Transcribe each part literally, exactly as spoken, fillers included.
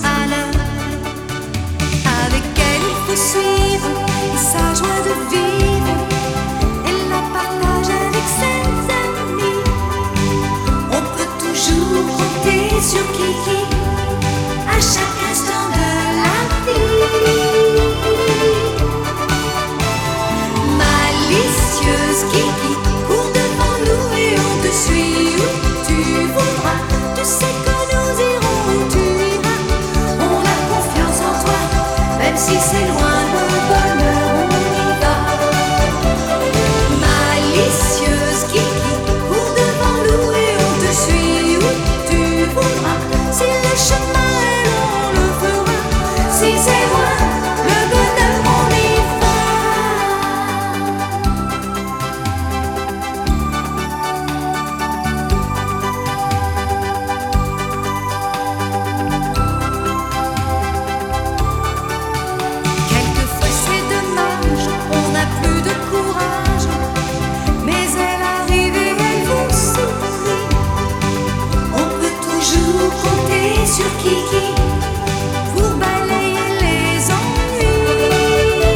malheur. Avec elle il faut suivre et sa joie de vivre, elle la partage avec ses amis. On peut toujours compter sur Kiki à chaque instant de la vie. Malicieuse Kiki court devant nous et on te suit où tu voudras. Tu sais que nous irons où tu iras. On a confiance en toi, même si c'est loin le bonheur, on y va. Malicieuse Kiki court devant nous et on te suit où tu voudras. Si le chemin est long, on le fera. Si c'est loin, le bonheur, on y va. Quelquefois c'est dommage, on n'a plus de courage, mais elle arrive et elle vous sourit. On peut toujours compter sur Kiki pour balayer les ennuis.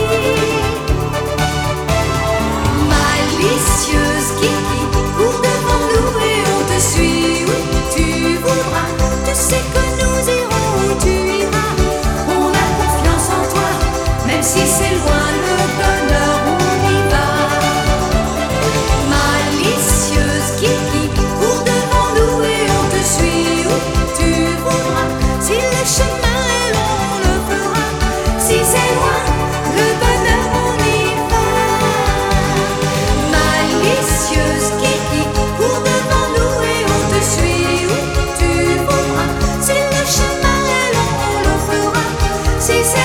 Malicieuse Kiki court devant nous et on te suit où tu voudras. Tu sais que nous irons où tu iras. On a confiance en toi, même si c'est loin le bonheur, on y va. Malicieuse Kiki court devant nous et on te suit où tu voudras. Si le chemin est long, on le fera. Si c'est loin, le bonheur, on y va. Malicieuse Kiki court devant nous et on te suit où tu voudras. Si le chemin est long, on le fera. Si c'est